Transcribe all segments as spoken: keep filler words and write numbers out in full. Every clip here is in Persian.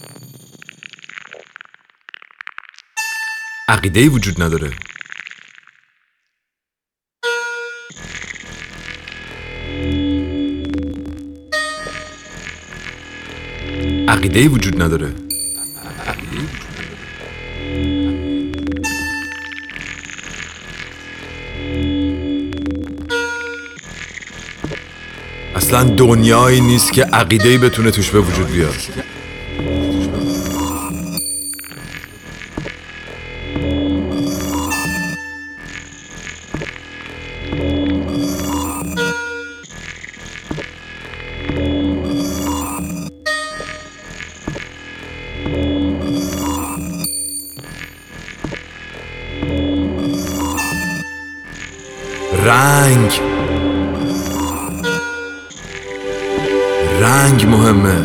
عقیده‌ای وجود نداره. عقیده‌ای وجود نداره. اصلا دنیایی نیست که عقیده‌ای بتونه توش به وجود بیاد. رنگ رنگ مهمه.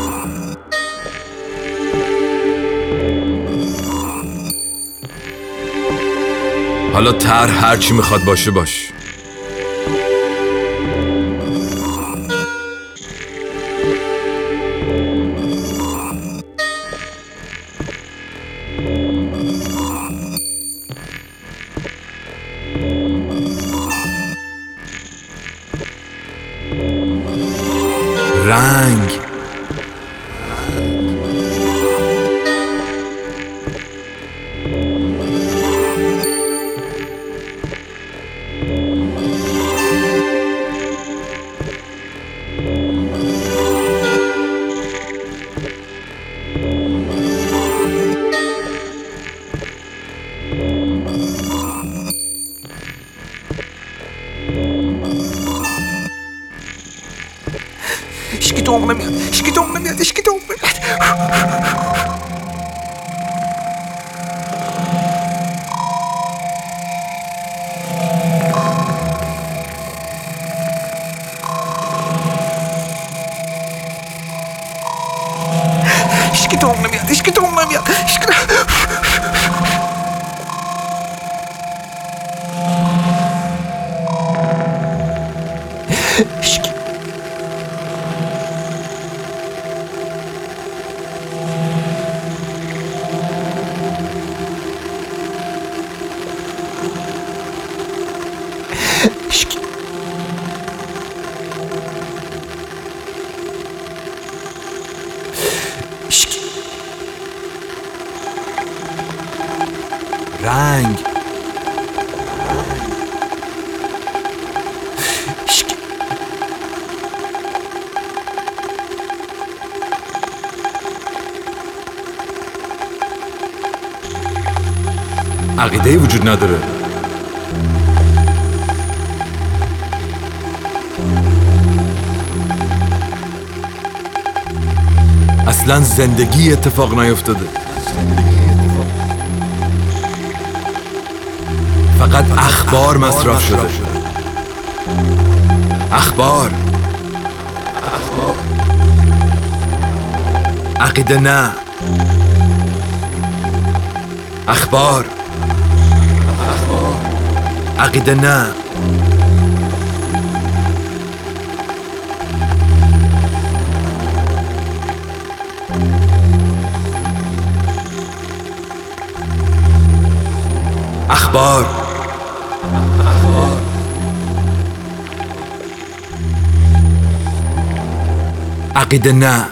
حالا طرح هر چی میخواد باشه باش. رنگ هیچکی تو عمق نمیاد، هیچکی تو عمق نمیاد، هیچکی تو عمق نمیاد. هیچکی تو عمق نمیاد، هیچکی تو عمق نمیاد، هیچکی هیچکی هیچکی هیچکی رنگ هیچکی عقیده‌ای وجود نداره. اصلا زندگی اتفاق نیفتاده. فقط اخبار مصرف شده. اخبار عقیده نه. اخبار عقیده نه. اخبار عقیده نه.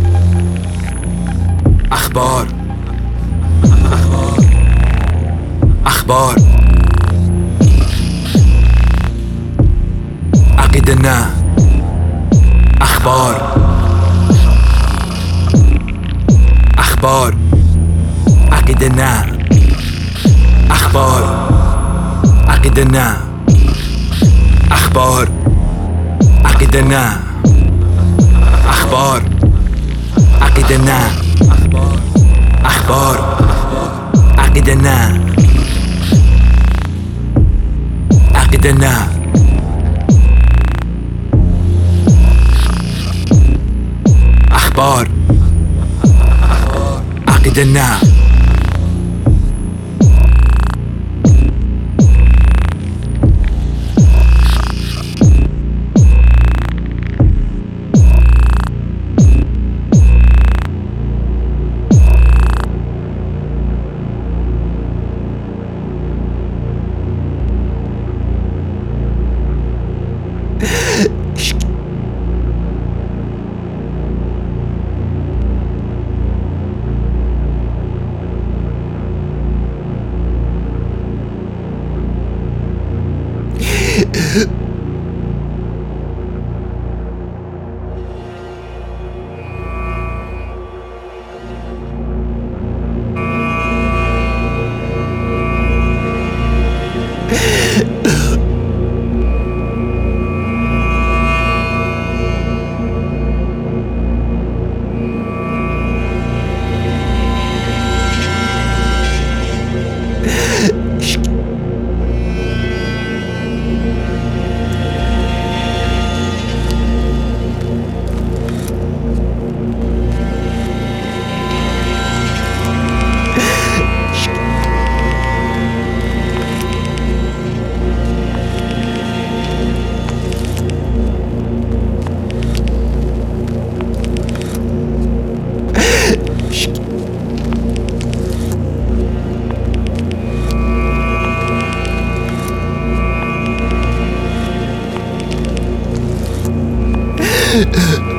اخبار اخبار عقیده نه. اخبار اخبار عقیده نه. اخبار عقیده نه. اخبار عقیده نه. اخبار عقیده نه. اخبار عقیده نه. عقیده نه. اخبار عقیده نه. Ugh.